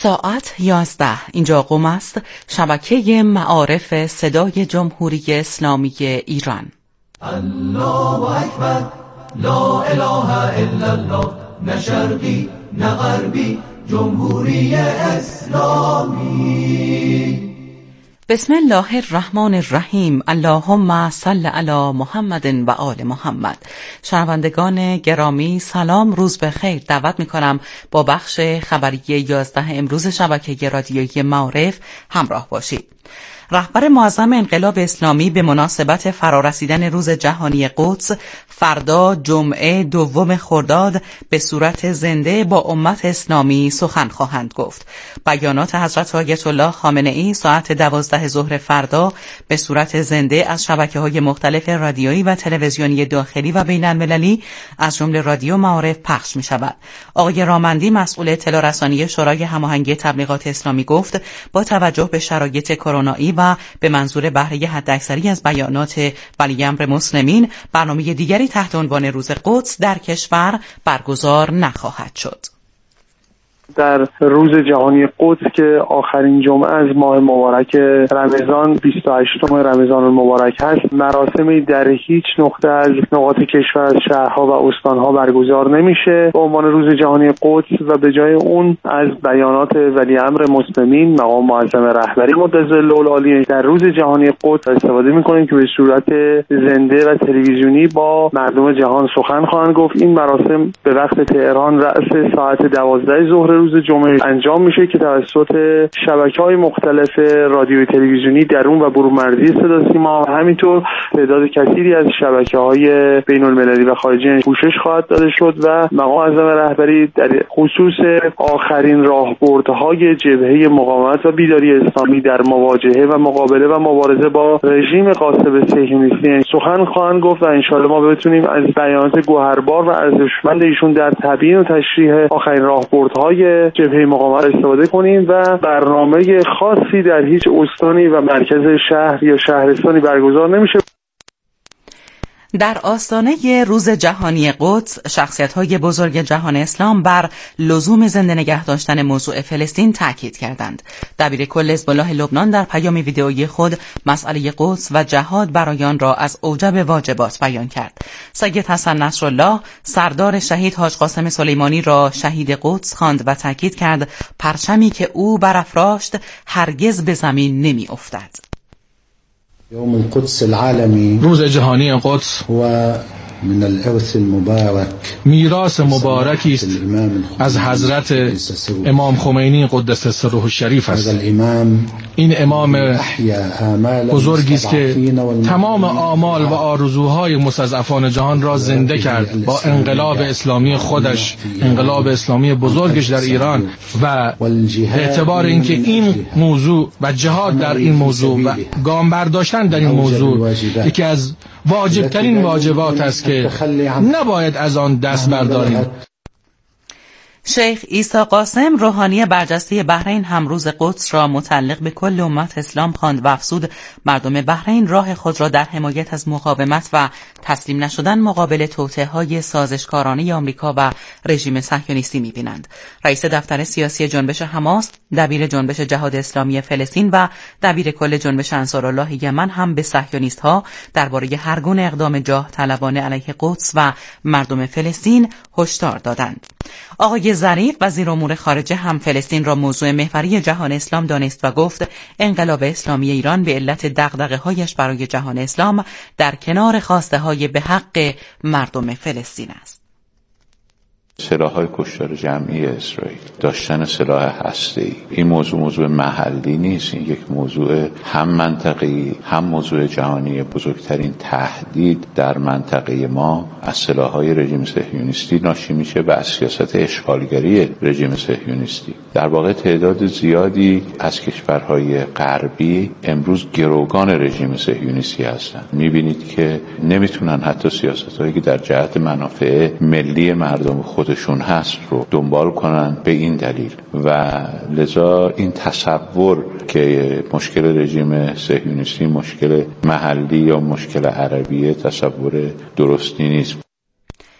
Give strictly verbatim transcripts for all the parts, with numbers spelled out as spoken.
ساعت یازده. اینجا قم است، شبکه معارف صدای جمهوری اسلامی ایران. الله اکبر، لا اله الا الله، نه شرقی نه غربی، جمهوری اسلامی. بسم الله الرحمن الرحیم. اللهم صل علی محمد و آل محمد. شنوندگان گرامی سلام، روز بخیر. دعوت میکنم با بخش خبری یازده امروز شبکه رادیویی معارف همراه باشید. رهبر معظم انقلاب اسلامی به مناسبت فرارسیدن روز جهانی قدس فردا جمعه دوم خرداد به صورت زنده با امت اسلامی سخن خواهند گفت. بیانات حضرت آیت الله خامنه ای ساعت دوازده ظهر فردا به صورت زنده از شبکه‌های مختلف رادیویی و تلویزیونی داخلی و بین المللی از جمله رادیو معارف پخش می شود. آقای رامندی مسئول اطلاع رسانی شورای هماهنگی تبلیغات اسلامی گفت با توجه به شرایط کرونایی و به منظور بهره حداکثری از بیانات ولی امر مسلمین برنامه دیگری تحت عنوان روز قدس در کشور برگزار نخواهد شد. در روز جهانی قدس که آخرین جمعه از ماه مبارک رمضان بیست و هشتم رمضان المبارک هست، مراسمی در هیچ نقطه از نقاط کشور از شهرها و استانها برگزار نمیشه به عنوان روز جهانی قدس و به جای اون از بیانات ولی امر مسلمین مقام معظم رهبری مدظل العالی در روز جهانی قدس استفاده میکنیم که به صورت زنده و تلویزیونی با مردم جهان سخن خواهند گفت. این مراسم به وقت تهران رأس ساعت دوازده ظهر روز جمعه انجام میشه که توسط شبکه‌های مختلف رادیویی تلویزیونی درون و برون مرزی صدا سیما و همینطور تعداد کثیری از شبکه‌های بین المللی و خارجی پوشش خواهد داده شد و مقام معظم رهبری در خصوص آخرین راهبردهای جبهه مقاومت و بیداری اسلامی در مواجهه و مقابله و مبارزه با رژیم غاصب صهیونیستی سخن خواهند گفت و ان شاءالله ما بتونیم از بیانات گوهربار و ارزشمند ایشون در تبیین و تشریح آخرین راهبردهای جبهه مقاومت استفاده کنیم و برنامه خاصی در هیچ استانی و مرکز شهر یا شهرستانی برگزار نمیشه. در آستانه روز جهانی قدس شخصیت‌های بزرگ جهان اسلام بر لزوم زنده نگه داشتن موضوع فلسطین تاکید کردند. دبیر کل حزب الله لبنان در پیام ویدئویی خود مسئله قدس و جهاد برای آن را از اوجب واجبات بیان کرد. سید حسن نصرالله سردار شهید حاج قاسم سلیمانی را شهید قدس خواند و تاکید کرد پرچمی که او برافراشت هرگز به زمین نمی‌افتد. يوم القدس العالمي روز جهانی قدس و من الارث المبارك میراث مبارکی است از حضرت امام خمینی قدس سره الشریف است. این امام بزرگی است که تمام آمال و آرزوهای مستضعفان جهان را زنده کرد با انقلاب اسلامی خودش، انقلاب اسلامی بزرگش در ایران و اعتبار اینکه این موضوع و جهاد در این موضوع و گام برداشتن در این موضوع یکی از واجبترین واجبات است که نباید از آن دست برداریم. شیخ عیسی قاسم روحانی برجسته بحرین هم روز قدس را متعلق به کل امت اسلام خواند و افزود مردم بحرین راه خود را در حمایت از مقاومت و تسلیم نشدن مقابل توطئه‌های سازشکارانه آمریکا و رژیم صهیونیستی می‌بینند. رئیس دفتر سیاسی جنبش حماس، دبیر جنبش جهاد اسلامی فلسطین و دبیر کل جنبش انصارالله یمن هم به صهیونیست‌ها درباره هر گونه اقدام جاه طلبانه علیه قدس و مردم فلسطین هشدار دادند. آقای ظریف وزیر امور خارجه هم فلسطین را موضوع محوری جهان اسلام دانست و گفت انقلاب اسلامی ایران به علت دغدغه‌هایش برای جهان اسلام در کنار خواسته‌های به حق مردم فلسطین است. سلاح‌های کشتار جمعی اسرائیل، داشتن سلاح هسته‌ای، این موضوع موضوع محلی نیست، این یک موضوع هم منطقه‌ای هم موضوع جهانی. بزرگترین تهدید در منطقه ما از سلاح‌های رژیم صهیونیستی ناشی میشه و از سیاست اشغالگری رژیم صهیونیستی. در واقع تعداد زیادی از کشورهای غربی امروز گروگان رژیم صهیونیستی هستند. می‌بینید که نمیتونن حتی سیاست‌هایی که در جهت منافع ملی مردم خودشون هست رو دنبال کنن به این دلیل و لذا این تصور که مشکل رژیم صهیونیستی مشکل محلی یا مشکل عربی تصور درستی نیست.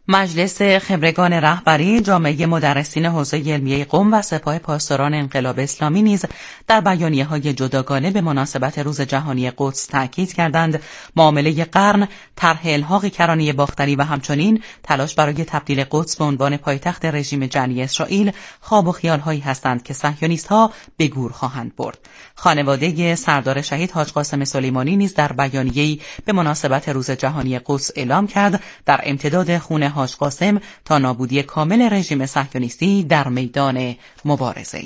مجلس خبرگان رهبری جامعه مدرسین حوزه علمیه قم و سپاه پاسداران انقلاب اسلامی نیز در بیانیه‌های جداگانه به مناسبت روز جهانی قدس تاکید کردند معامله قرن، طرح الحاق کرانه باختری و همچنین تلاش برای تبدیل قدس به عنوان پایتخت رژیم جنی اسرائیل خواب و خیال‌هایی هستند که صهیونیست‌ها به گور خواهند برد. خانواده سردار شهید حاج قاسم سلیمانی نیز در بیانیه‌ای به مناسبت روز جهانی قدس اعلام کرد در امتداد خون حاج قاسم تا نابودی کامل رژیم صهیونیستی در میدان مبارزه.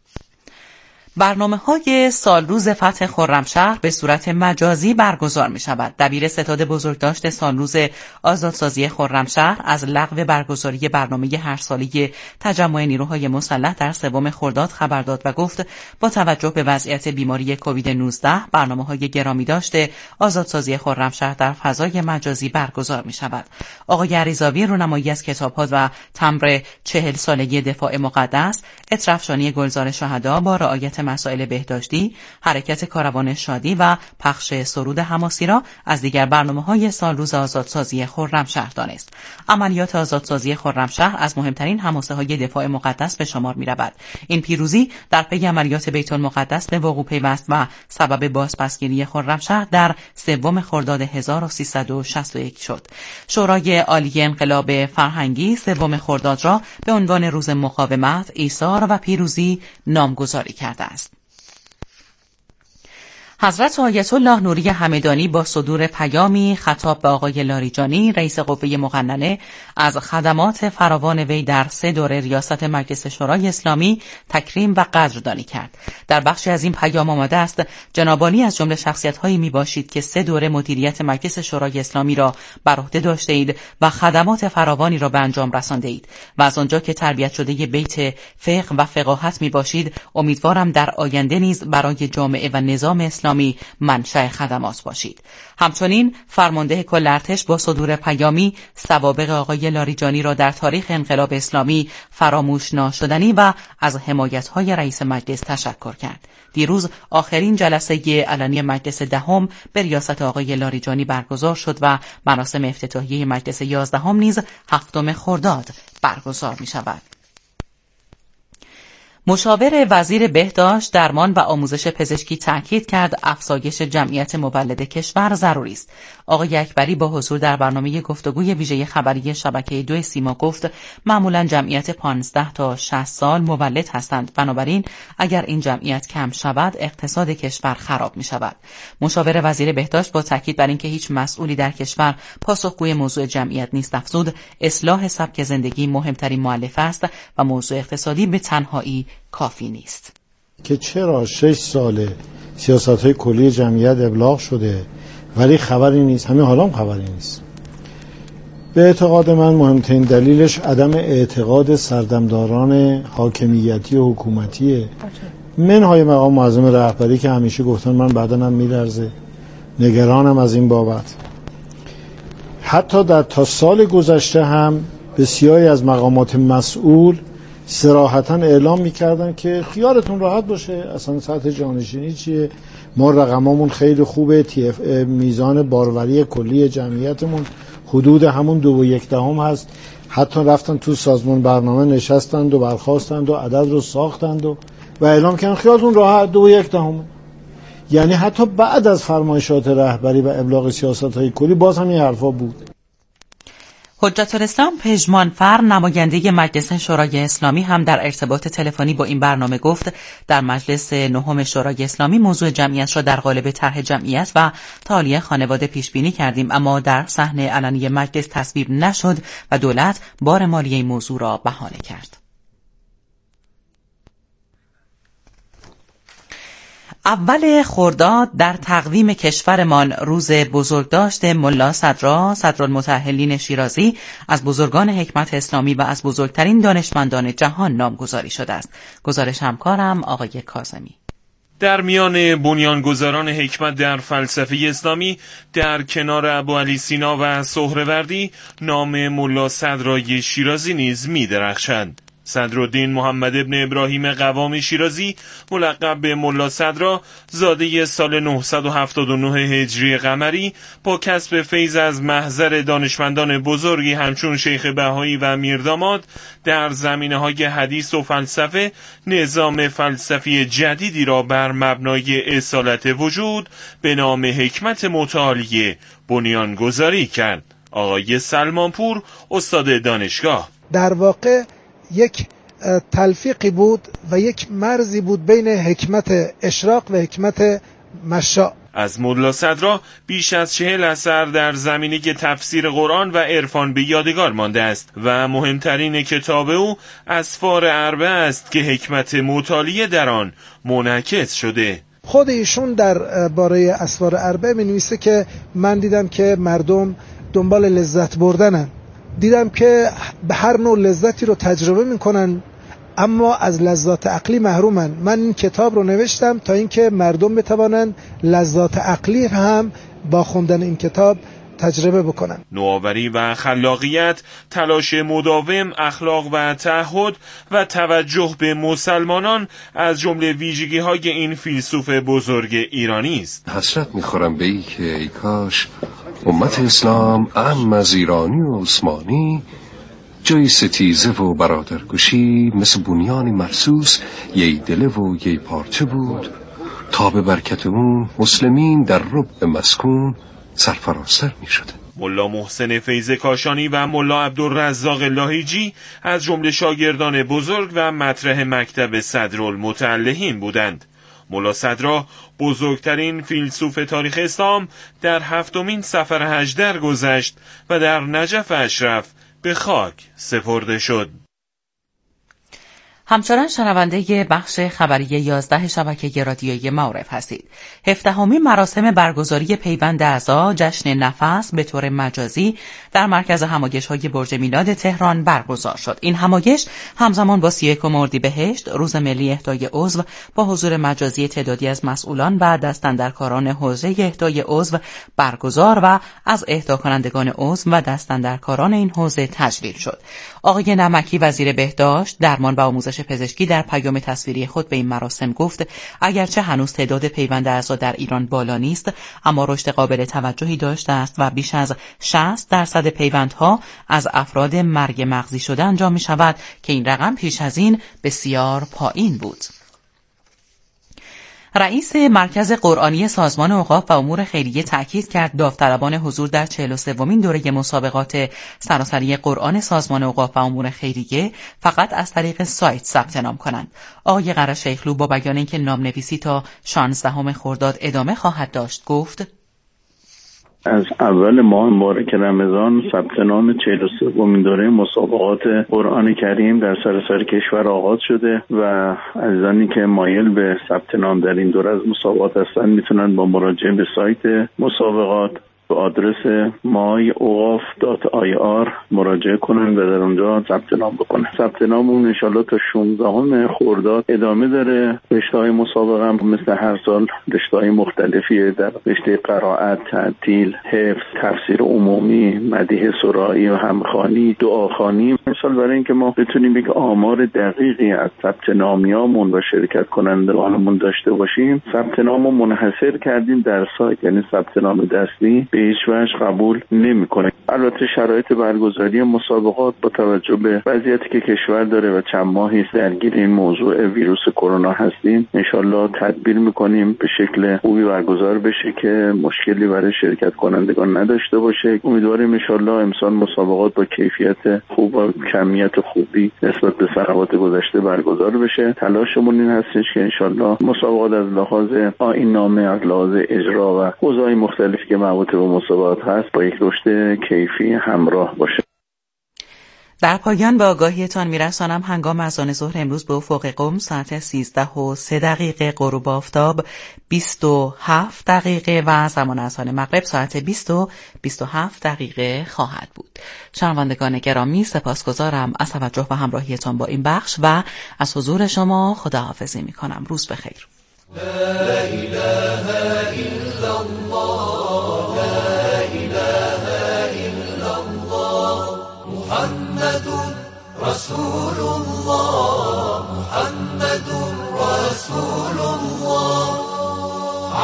برنامه‌های سالروز فتح خرمشهر به صورت مجازی برگزار می‌شود. دبیر ستاد بزرگداشت سالروز آزادسازی خرمشهر از لغو برگزاری برنامه هر ساله تجمع نیروهای مسلح در سوم خرداد خبر داد و گفت با توجه به وضعیت بیماری کووید نوزده برنامه‌های گرامی داشته آزادسازی خرمشهر در فضای مجازی برگزار می‌شود. آقای عریضاوی رونمایی از کتاب‌ها و تمبر چهل سالگی دفاع مقدس، اطرافشانی گلزار شهدا با رعایت مسائل بهداشتی، حرکت کاروان شادی و پخش سرود حماسی را از دیگر برنامه‌های سالروز آزادسازی خرمشهر دانست. عملیات آزادسازی خرمشهر از مهمترین حماسه‌های دفاع مقدس به شمار می‌رود. این پیروزی در پی عملیات بیت المقدس به وقوع پیوست و سبب بازپسگیری خرمشهر در سوم خرداد هزار و سیصد و شصت و یک شد. شورای عالی انقلاب فرهنگی سوم خرداد را به عنوان روز مقاومت، ایثار و پیروزی نامگذاری کرده است. حضرت آیت الله نوری همدانی با صدور پیامی خطاب به آقای لاریجانی رئیس قوه مقننه از خدمات فراوان وی در سه دوره ریاست مجلس شورای اسلامی تکریم و قدردانی کرد. در بخشی از این پیام آمده است جنابانی از جمله شخصیت‌هایی میباشید که سه دوره مدیریت مجلس شورای اسلامی را بر عهده داشته اید و خدمات فراوانی را به انجام رسانده اید و از آنجا که تربیت شده بیت فقه و فقاهت میباشید امیدوارم در آینده نیز برای جامعه و نظام اسلامی منشأ خدمات باشید. همچنین فرمانده کل ارتش با صدور پیامی سوابق آقای لاریجانی را در تاریخ انقلاب اسلامی فراموش ناشدنی و از حمایت‌های رئیس مجلس تشکر کرد. دیروز آخرین جلسه علنی مجلس دهم به ریاست آقای لاریجانی برگزار شد و مراسم افتتاحیه مجلس یازدهم نیز هفتم خرداد برگزار می شود. مشاور وزیر بهداشت، درمان و آموزش پزشکی تاکید کرد افزایش جمعیت مولد کشور ضروری است. آقای اکبری با حضور در برنامه گفتگوی ویژه خبری شبکه دو سیما گفت معمولا جمعیت پانزده تا شصت سال مولد هستند، بنابراین اگر این جمعیت کم شود اقتصاد کشور خراب می شود. مشاور وزیر بهداشت با تاکید بر اینکه هیچ مسئولی در کشور پاسخگوی موضوع جمعیت نیست افزود اصلاح سبک زندگی مهمترین مؤلفه است و موضوع اقتصادی به تنهایی کافی نیست. که چرا شش ساله سیاست‌های کلی جمعیت ابلاغ شده ولی خبری نیست، همین حالا هم خبری نیست. به اعتقاد من مهمترین دلیلش عدم اعتقاد سردمداران حاکمیتی و حکومتیه. منهای مقام معظم رهبری که همیشه گفتن من بدنم میلرزه، نگرانم از این بابت. حتی در تا سال گذشته هم بسیاری از مقامات مسئول صراحتاً اعلام میکردن که خیالتون راحت باشه، اصلا سطح جانشینی چیه، ما رقمامون خیلی خوبه، تی اف میزان باروری کلی جمعیتمون حدود همون دو و یک دهم هست. حتی رفتن تو سازمان برنامه نشستند و برخواستند و عدد رو ساختند و, و اعلام کردن خیالتون راحت دو و یک دهم. یعنی حتی بعد از فرمایشات رهبری و ابلاغ سیاست‌های کلی باز هم این حرفا بود. حجت الاسلام پژمانفر نماینده مجلس شورای اسلامی هم در ارتباط تلفنی با این برنامه گفت در مجلس نهم شورای اسلامی موضوع جمعیت را در قالب طرح جمعیت و تعالی خانواده پیش بینی کردیم، اما در صحنه علنی مجلس تصویب نشد و دولت بار مالی این موضوع را بهانه کرد. اول خرداد در تقویم کشورمان روز بزرگداشت ملا صدرا صدرالمتأهلین شیرازی از بزرگان حکمت اسلامی و از بزرگترین دانشمندان جهان نامگذاری شده است. گزارش همکارم آقای کاظمی. در میان بنیانگذاران حکمت در فلسفه اسلامی در کنار ابوعلی سینا و سهروردی نام ملا صدرای شیرازی نیز می درخشد. صدرالدین محمد ابن ابراهیم قوامی شیرازی ملقب به ملا صدرا، زاده سال نهصد و هفتاد و نه هجری قمری، با کسب فیض از محضر دانشمندان بزرگی همچون شیخ بهایی و میرداماد در زمینه‌های حدیث و فلسفه نظام فلسفی جدیدی را بر مبنای اصالت وجود به نام حکمت متعالیه بنیانگذاری کرد. آقای سلمانپور، استاد دانشگاه: در واقع یک تلفیقی بود و یک مرزی بود بین حکمت اشراق و حکمت مشاء. از ملا صدرا بیش از چهل اثر در زمینه تفسیر قرآن و عرفان به یادگار مانده است و مهمترین کتاب او اسفار اربعه است که حکمت مطالعه در آن منعکس شده. خود ایشون در باره اسفار اربعه می نویسه که من دیدم که مردم دنبال لذت بردنن، دیدم که به هر نوع لذتی رو تجربه میکنن اما از لذات عقلی محرومن. من این کتاب رو نوشتم تا اینکه مردم بتوانند لذات عقلی هم با خوندن این کتاب تجربه بکنن. نوآوری و خلاقیت، تلاش مداوم، اخلاق و تعهد و توجه به مسلمانان از جمله ویژگی‌های این فیلسوف بزرگ ایرانی است. حسرت می‌خورم به این که ای کاش امت اسلام اهم از ایرانی و عثمانی جای ستیزه و برادرکشی مثل بنیان مرصوص یی دله و یی پارچه بود تا به برکت اون مسلمین در ربع مسکون سرفرازتر می شده. ملا محسن فیض کاشانی و ملا عبدالرزاق لاهیجی از جمله شاگردان بزرگ و مطرح مکتب صدرالمتعلهین بودند. ملا صدرا، بزرگترین فیلسوف تاریخ اسلام، در هفتمین سفر حج درگذشت و در نجف اشرف به خاک سپرده شد. همچنان شنونده بخش خبری یازده شبکه رادیویی معارف هستید. هفدهمین مراسم برگزاری پیوند اعضا جشن نفس به طور مجازی در مرکز همایش‌های برج میلاد تهران برگزار شد. این همایش همزمان با سی و یکم اردیبهشت روز ملی اهدای عضو با حضور مجازی تعدادی از مسئولان و دستاندرکاران حوزه اهدای عضو برگزار و از اهدا کنندگان عضو و دستاندرکاران این حوزه تجلیل شد. آقای نمکی وزیر بهداشت، درمان و آموزش پزشکی در پیام تصویری خود به این مراسم گفت اگرچه هنوز تعداد پیوند اعضا در ایران بالا نیست اما رشد قابل توجهی داشته است و بیش از شصت درصد پیوندها از افراد مرگ مغزی شده انجام می شود که این رقم پیش از این بسیار پایین بود. رئیس مرکز قرآنی سازمان اوقاف و امور خیریه تأکید کرد داوطلبان حضور در چهل و سومین دوره مسابقات سراسری قرآن سازمان اوقاف و امور خیریه فقط از طریق سایت ثبت نام کنند. آقای قره شیخلو با بیان اینکه نامنویسی تا شانزدهم خرداد ادامه خواهد داشت گفت از اول ماه مبارک رمضان ثبت نام چهل و سومین دوره مسابقات قرآن کریم در سراسر کشور آغاز شده و عزیزانی که مایل به ثبت نام در این دوره از مسابقات هستند میتونن با مراجعه به سایت مسابقات به آدرس مای اوقاف دات آی آر مراجعه کنن و در اونجا ثبت نام بکنن. ثبت ناممون ان شاءالله تا شانزدهم خرداد ادامه داره. رشته‌های مسابقه هم مثل هر سال رشته‌های مختلفی در رشته قرائت، تعطیل، حفظ، تفسیر عمومی، مدیح سرائی و همخوانی، دعاخوانی. مثلا برای اینکه ما بتونیم یک آمار دقیقی از ثبت نامیامون و شرکت کنندگانمون داشته باشیم، ثبت نامو منحصر کردیم در سایت، یعنی ثبت نام دستی به هیچ وجه قبول نمی‌کنه. البته شرایط برگزاری مسابقات با توجه به وضعیتی که کشور داره و چند ماهی درگیر این موضوع ویروس کرونا هستیم انشالله تدبیر می‌کنیم به شکل خوبی برگزار بشه که مشکلی برای شرکت کنندگان نداشته باشه. امیدواریم انشالله امسال مسابقات با کیفیت خوب و کمیت خوبی نسبت به سنوات گذشته برگزار بشه. تلاشمون این هستش که انشالله مسابقات از لحاظ آیین‌نامه، از لحاظ اجرا و حوزه‌های مختلفی که مربوط به مسابقات هست با یک رشد کیفی همراه باشه. در پایان به آگاهیتان میرسانم هنگام اذان ظهر امروز به افق قم ساعت سیزده و سه دقیقه غروب آفتاب بیست و هفت دقیقه و زمان اذان مغرب ساعت بیست و بیست و هفت دقیقه خواهد بود. شنوندگان گرامی سپاسگزارم از توجه و همراهیتان با این بخش و از حضور شما خداحافظی میکنم. روز بخیر. لا إله إلا الله لا إله إلا الله محمد رسول الله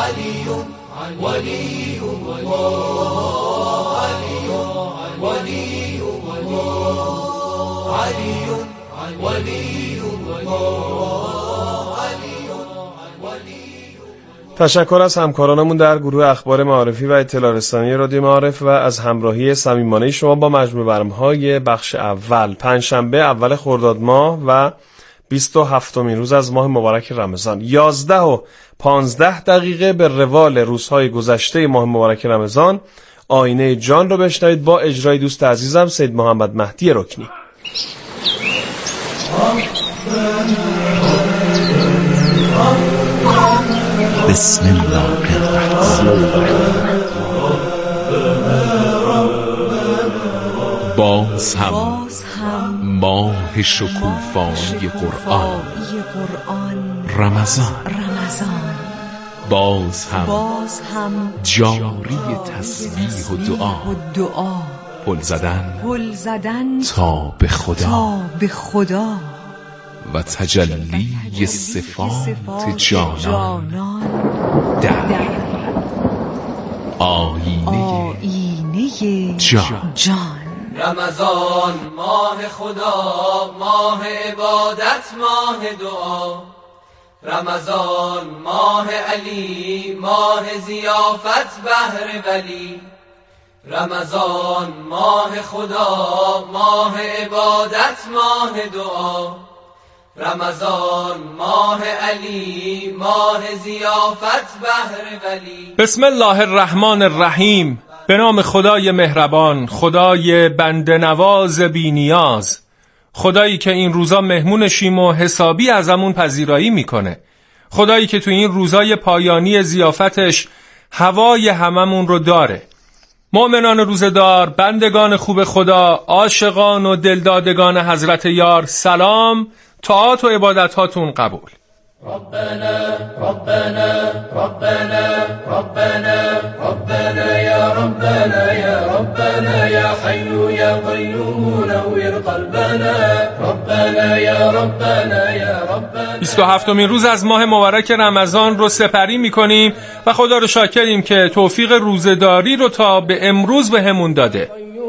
علي ولي الله علي ولي الله علي ولي الله علي ولي. تشکر از همکارانمون در گروه اخبار معارفی و اطلاع رسانی رادیو معارف و از همراهی صمیمانه شما با مجموع برنامه‌های بخش اول. پنجشنبه اول خرداد ماه و بیست و هفتمین روز از ماه مبارک رمضان. یازده و پانزده دقیقه به روال روزهای گذشته ماه مبارک رمضان. آینه جان رو بشنوید با اجرای دوست عزیزم سید محمد مهدی رکنی. بسم الله الرحمن. باز هم ماه شکوفایی قرآن رمضان باز هم جاری تسبیح و دعا پل زدن تا به خدا و تجلی صفات جانان در آینه جان. رمضان ماه خدا، ماه عبادت، ماه دعا. رمضان ماه علی، ماه ضیافت بهر ولی. رمضان ماه خدا، ماه عبادت، ماه دعا. رمضان ماه علی، ماه ضیافت بهر ولی. بسم الله الرحمن الرحیم. به نام خدای مهربان، خدای بنده نواز بی نیاز، خدایی که این روزا مهمونشیم و حسابی ازمون پذیرایی میکنه، خدایی که تو این روزای پایانی ضیافتش هوای هممون رو داره. مؤمنان روزدار، بندگان خوب خدا، عاشقان و دلدادگان حضرت یار، سلام، طاعات و عبادت هاتون قبول. ربنا ربنا ربنا ربنا ربنا يا ربنا يا ربنا يا حي يا قيوم نور قلبنا ربنا يا ربنا يا ربنا. بیست و هفتمین روز از ماه مبارک رمضان رو سپری میکنیم و خدا رو شاکریم که توفیق روزداری رو تا به امروز به همون داده.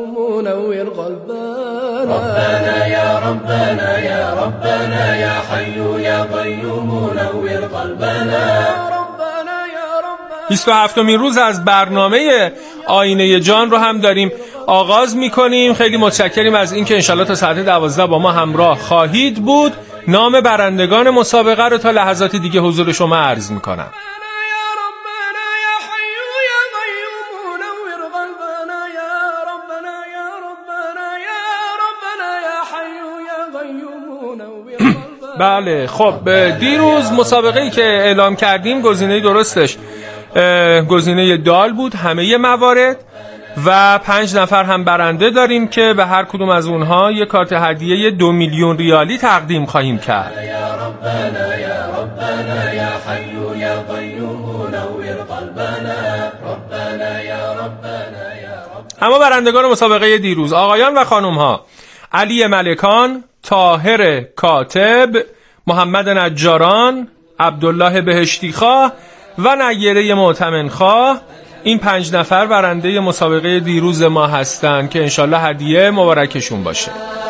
ربنا يا ربنا يا ربنا يا حي يا قيوم نور قلبنا. بیست و هفتمین روز از برنامه آینه جان رو هم داریم آغاز میکنیم. خیلی متشکریم از اینکه انشالله تا ساعت دوازده با ما همراه خواهید بود. نام برندگان مسابقه رو تا لحظات دیگه حضور شما عرض میکنم. بله، خب دیروز مسابقه‌ای که اعلام کردیم گزینه درستش گزینه دال بود، همه موارد، و پنج نفر هم برنده داریم که به هر کدوم از اونها یک کارت هدیه دو میلیون ریالی تقدیم خواهیم کرد. اما برندگان مسابقه دیروز آقایان و خانوم‌ها: علی ملکان، طاهر کاتب، محمد نجاران، عبدالله بهشتیخواه و نیره معتمنخواه. این پنج نفر برنده مسابقه دیروز ما هستن که انشالله هدیه مبارکشون باشه.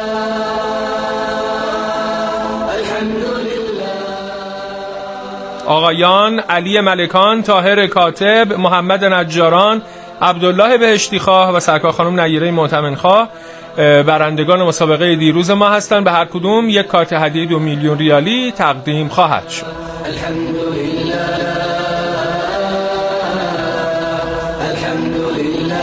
آقایان علی ملکان، طاهر کاتب، محمد نجاران، عبدالله بهشتیخواه و سرکار خانم نیره معتمنخواه برندگان مسابقه دیروز ما هستن. به هر کدوم یک کارت هدیه دو میلیون ریالی تقدیم خواهد شد. الحمدلله الحمدلله.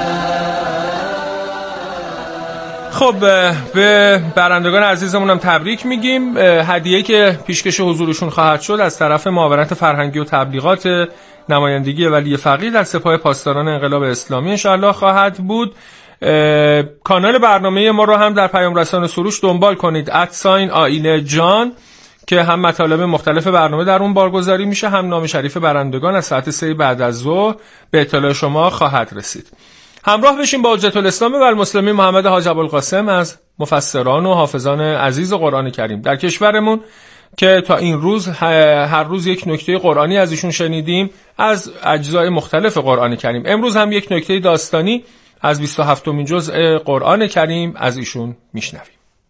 خب به برندگان عزیزمون هم تبریک میگیم. هدیه که پیشکش حضورشون خواهد شد از طرف معاونت فرهنگی و تبلیغات نمایندگی ولی فقیه در سپاه پاسداران انقلاب اسلامی انشاءالله خواهد بود. کانال برنامه ما رو هم در پیام رسان سروش دنبال کنید، ادساین آینه جان، که هم مطالب مختلف برنامه در اون بارگذاری میشه، هم نام شریف برندگان از ساعت سه بعد از ظهر به اطلاع شما خواهد رسید. همراه بشیم با حجت الاسلام و المسلمین محمد حاج ابوالقاسم از مفسران و حافظان عزیز قرآن کریم در کشورمون که تا این روز هر روز یک نکته قرآنی از ایشون شنیدیم از اجزای مختلف قرآن کریم. امروز هم یک نکته داستانی از بیست و هفتمین جزء قرآن کریم از ایشون میشنویم.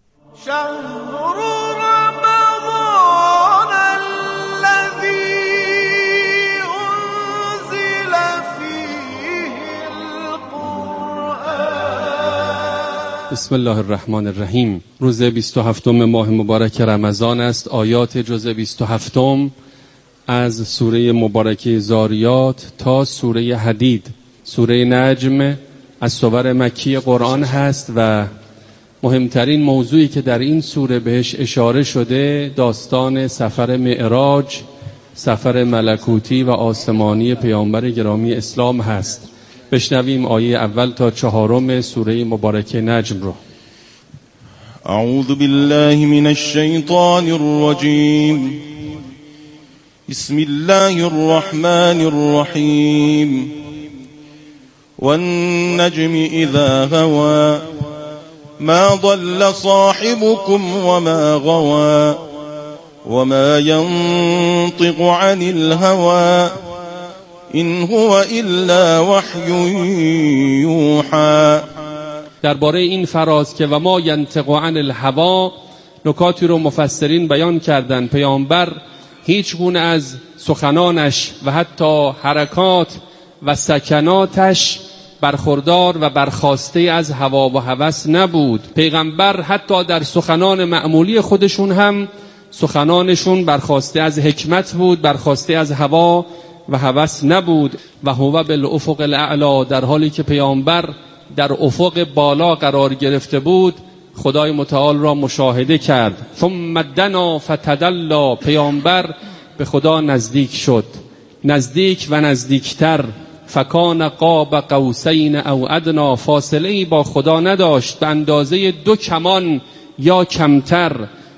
بسم الله الرحمن الرحیم. روز بیست و هفتم ماه مبارک رمضان است. آیات جزء بیست و هفتم از سوره مبارکه زاریات تا سوره حدید، سوره نجم از سور مکی قرآن هست و مهمترین موضوعی که در این سوره بهش اشاره شده داستان سفر معراج، سفر ملکوتی و آسمانی پیامبر گرامی اسلام هست. بشنویم آیه اول تا چهارم سوره مبارکه نجم رو. اعوذ بالله من الشیطان الرجیم. بسم الله الرحمن الرحیم. والنجم اذا هوى ما ضل صاحبكم وما غوى وما ينطق عن الهوى این هو الا وحی یوحی. درباره این فراز که و ما ینطق عن الهوا نکاتی رو مفسرین بیان کردن. پیامبر هیچ گونه از سخنانش و حتی حرکات و سکناتش برخوردار و برخاسته از هوا و هوس نبود. پیغمبر حتی در سخنان معمولی خودشون هم سخنانشون برخاسته از حکمت بود، برخاسته از هوا و هوس نبود. و هو بالافق الاعلی، در حالی که پیامبر در افق بالا قرار گرفته بود خدای متعال را مشاهده کرد. ثم دنا فتدلی، پیامبر به خدا نزدیک شد، نزدیک و نزدیکتر. فکان قاب قوسین او ادنا، فاصله ای با خدا نداشت به اندازه دو کمان یا کمتر.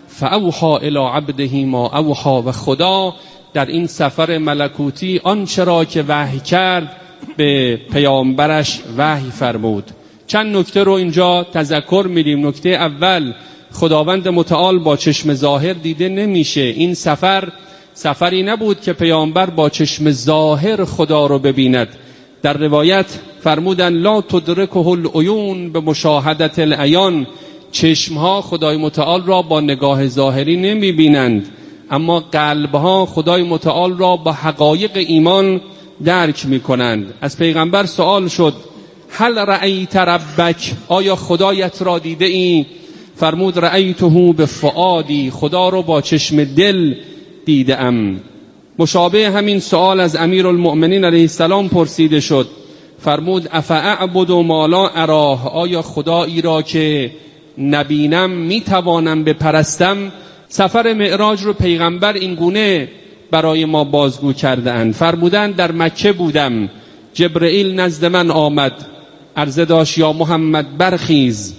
فاوحى الی عبده ما اوحى، و خدا در این سفر ملکوتی آنچه را که وحی کرد به پیامبرش وحی فرمود. چند نکته رو اینجا تذکر میدیم. نکته اول، خداوند متعال با چشم ظاهر دیده نمیشه. این سفر سفری نبود که پیامبر با چشم ظاهر خدا رو ببیند. در روایت فرمودن لا تدرکه العیون به مشاهدت العیان، چشمها خدای متعال را با نگاه ظاهری نمیبینند، اما قلبها خدای متعال را با حقایق ایمان درک میکنند. از پیغمبر سوال شد هل رأیت ربک، آیا خدایت را دیده ای؟ فرمود رأیته بفؤادی، خدا رو با چشم دل دیده ام. مشابه همین سوال از امیرالمؤمنین علیه السلام پرسیده شد. فرمود افاعبد ما لا اراه، آیا خدایی را که نبینم میتوانم بپرستم؟ سفر معراج رو پیغمبر این گونه برای ما بازگو کرده اند. فرمودند در مکه بودم، جبرئیل نزد من آمد، عرضه داشت یا محمد برخیز.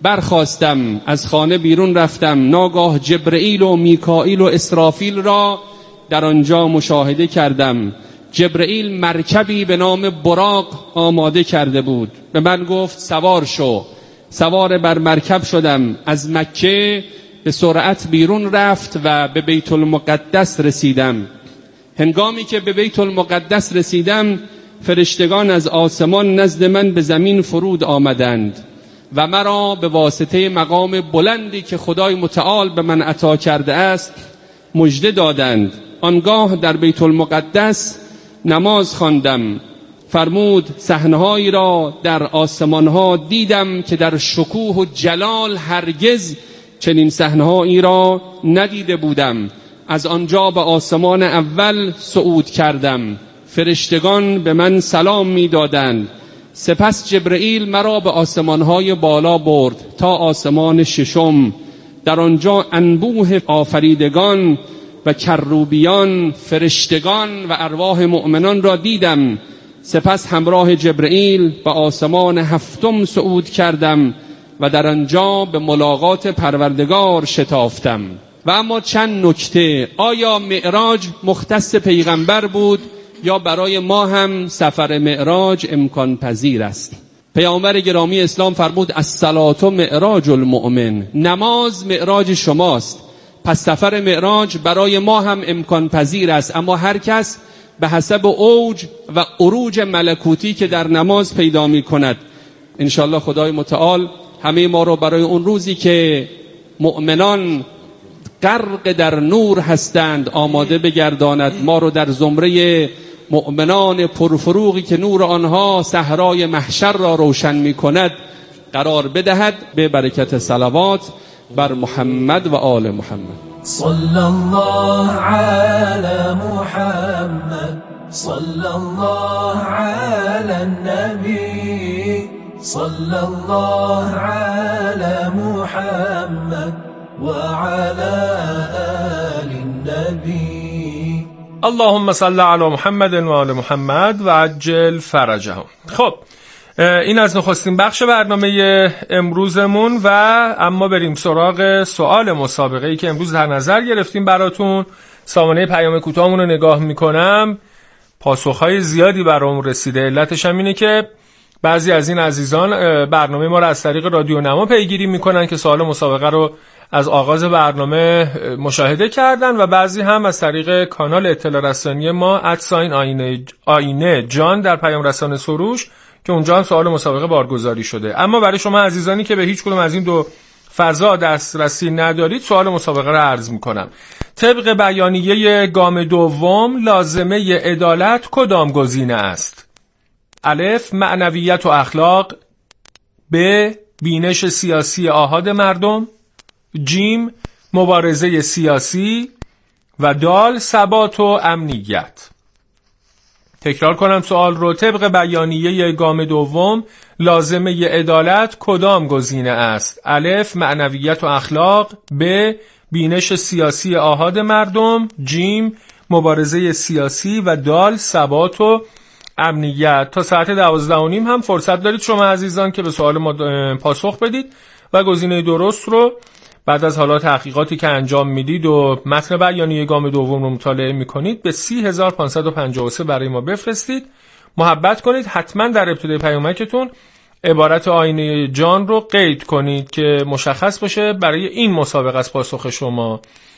برخاستم، از خانه بیرون رفتم، ناگاه جبرئیل و میکائیل و اسرافیل را در آنجا مشاهده کردم. جبرئیل مرکبی به نام براق آماده کرده بود، به من گفت سوار شو. سوار بر مرکب شدم، از مکه به سرعت بیرون رفت و به بیت المقدس رسیدم. هنگامی که به بیت المقدس رسیدم فرشتگان از آسمان نزد من به زمین فرود آمدند و مرا به واسطه مقام بلندی که خدای متعال به من عطا کرده است مژده دادند. آنگاه در بیت المقدس نماز خواندم. فرمود صحنه‌هایی را در آسمان‌ها دیدم که در شکوه و جلال هرگز چنین صحنه‌هایی را ندیده بودم. از آنجا به آسمان اول صعود کردم، فرشتگان به من سلام می‌دادند. سپس جبرئیل مرا به آسمان‌های بالا برد تا آسمان ششم. در آنجا انبوه آفریدگان و کروبیان، فرشتگان و ارواح مؤمنان را دیدم. سپس همراه جبرئیل به آسمان هفتم صعود کردم و در آنجا به ملاقات پروردگار شتافتم. و اما چند نکته، آیا معراج مختص پیغمبر بود یا برای ما هم سفر معراج امکان پذیر است؟ پیامبر گرامی اسلام فرمود الصلاة معراج المؤمن، نماز معراج شماست. پس سفر معراج برای ما هم امکان پذیر است، اما هر کس به حسب اوج و عروج ملکوتی که در نماز پیدا می کند. انشاءالله خدای متعال همه ما رو برای اون روزی که مؤمنان غرق در نور هستند آماده بگرداند، ما رو در زمره مؤمنان پرفروغی که نور آنها صحرای محشر را روشن می کند قرار بدهد. به برکت صلوات بر محمد و آل محمد. صلی الله علی محمد، صلی الله علی النبی، صلی الله علی محمد و علی آل النبی. اللهم صل علی محمد و آل محمد و عجل فرجهم. خب این از نخستین بخش برنامه امروزمون و اما بریم سراغ سوال مسابقه‌ای که امروز در نظر گرفتیم براتون. سامانه پیام کوتاهمون رو نگاه میکنم، پاسخهای زیادی برامون رسیده. علتش هم اینه که بعضی از این عزیزان برنامه ما رو از طریق رادیو نما پیگیری میکنن که سوال مسابقه رو از آغاز برنامه مشاهده کردن و بعضی هم از طریق کانال اطلاع رسانی ما ادساین آینه, آینه جان در پیام رسان سروش که اونجا هم سوال مسابقه بارگذاری شده. اما برای شما عزیزانی که به هیچ کدوم از این دو فضا دسترسی ندارید سوال مسابقه رو عرض میکنم. طبق بیانیه گام دوم لازمه عدالت کدام گزینه است؟ الف معنویت و اخلاق، ب بینش سیاسی آحاد مردم، جیم مبارزه سیاسی و دال ثبات و امنیت. تکرار کنم سوال رو. طبق بیانیه گام دوم لازمه عدالت کدام گزینه است؟ الف معنویت و اخلاق، ب بینش سیاسی آحاد مردم، جیم مبارزه سیاسی و دال ثبات و امنیت. تا ساعت دوازده و نیم هم فرصت دارید شما عزیزان که به سوال ما پاسخ بدید و گزینه درست رو بعد از حالا تحقیقاتی که انجام میدید و متن بیانیه گام دوم رو مطالعه میکنید به سی هزار و پانصد و پنجاه و سه برای ما بفرستید. محبت کنید حتما در ابتدای پیامکتون عبارت آینه جان رو قید کنید که مشخص باشه برای این مسابقه از پاسخ شما.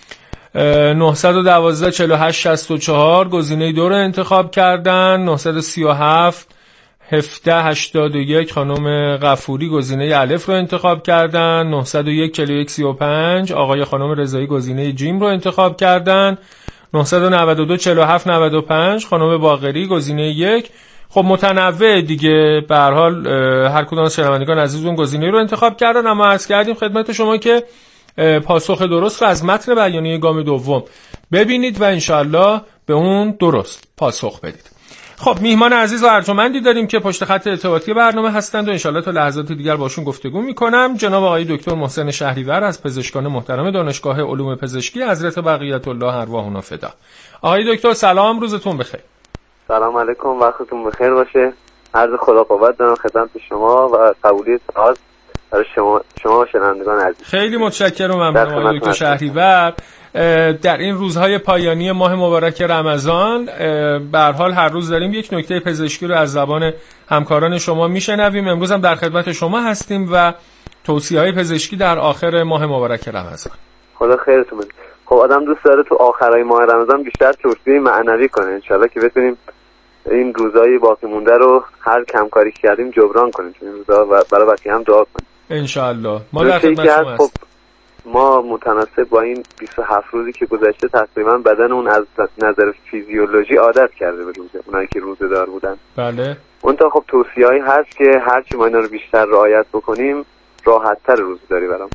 نه یک دو چهار هشت شصت و چهار گزینه دو رو انتخاب کردن. نه سه هفت هفده هشتاد و یک خانم غفوری گزینه الف رو انتخاب کردن. نه صفر یک چهل و یک سی و پنج آقای خانم رضایی گزینه جیم رو انتخاب کردن. نه نه دو چهل و هفت نود و پنج خانم باقری گزینه یک. خب متنوع دیگه، به هر حال هر کدوم از شنوندگان عزیز اون گزینه رو انتخاب کردن. اما عرض کردیم خدمت شما که پاسخ درست رو از متن بیانیه گام دوم ببینید و انشالله به اون درست پاسخ بدید. خب میهمان عزیز و ارجمندی داریم که پشت خط ارتباطی برنامه هستند و انشالله تا لحظات دیگر باشون گفتگو میکنم. جناب آقای دکتر محسن شهریور از پزشکان محترم دانشگاه علوم پزشکی حضرت بقیت الله ارواحنا فدا. آقای دکتر سلام، روزتون بخیر. سلام علیکم، وقتتون بخیر باشه. عرض خدا قوت دارم خدمت شما و قبولی سعادت برای شما شما شنوندگان عزیز. خیلی متشکرم و ممنونم آقای دکتر شهریور. در این روزهای پایانی ماه مبارک رمضان به هر حال هر روز داریم یک نکته پزشکی رو از زبان همکاران شما میشنویم. امروز هم در خدمت شما هستیم و توصیه‌های پزشکی در آخر ماه مبارک رمضان. خدا خیرتون بده. خب آدم دوست داره تو آخرای ماه رمضان بیشتر توصیه معنوی کنه، انشالله که بتونیم این روزهای باقی مونده رو هر کم کاری کردیم جبران کنیم، چون این روزها برای بقیه هم دعا کنیم انشالله. ما در خدمت شما هستیم. ما متناسب با این بیست و هفت روزی که گذشته تقریبا بدن اون از نظر فیزیولوژی عادت کرده به روزه، اونایی که روزه دار بودن. بله. اون تا خب توصیه‌ای هست که هرچی ما اینا رو بیشتر رعایت بکنیم راحت‌تر روزه داری برام.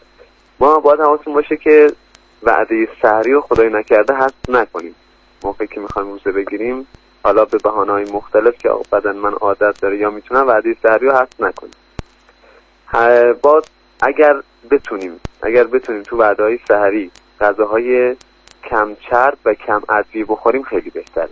ما باید حواسمون باشه که وعده سحری رو خدای نکرده حذف نکنیم. موقعی که می‌خوایم روزه بگیریم حالا به بهانه‌های مختلف که بدن من عادت داره یا میتونم وعده سحری رو حذف نکنیم. باز اگر بتونیم اگر بتونیم تو وعده‌های سحری غذاهای کم چرب و کم ادویه بخوریم خیلی بهتره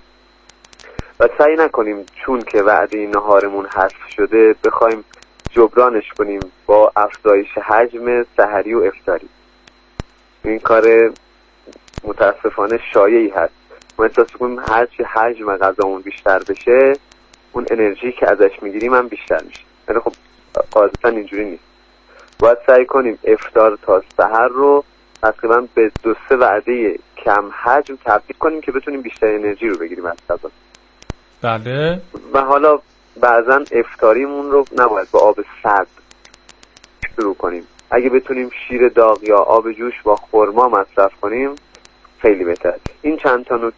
و سعی نکنیم چون که وعده نهارمون حذف شده بخوایم جبرانش کنیم با افزایش حجم سحری و افطاری. این کار متاسفانه شایعی هست. ما احساس کنیم هرچی حجم غذامون بیشتر بشه اون انرژی که ازش میگیریم هم بیشتر میشه، ولی خب قاعدتا اینجوری نیست. باید سعی کنیم افطار تا سحر رو تقریبا به دو سه وعده کم حجم تبدیل کنیم که بتونیم بیشتر انرژی رو بگیریم از غذا. بله. و حالا بعضا افطاریمون رو نباید با آب سرد شروع کنیم. اگه بتونیم شیر داغ یا آب جوش با خرما مصرف کنیم خیلی بهتر. این چند تا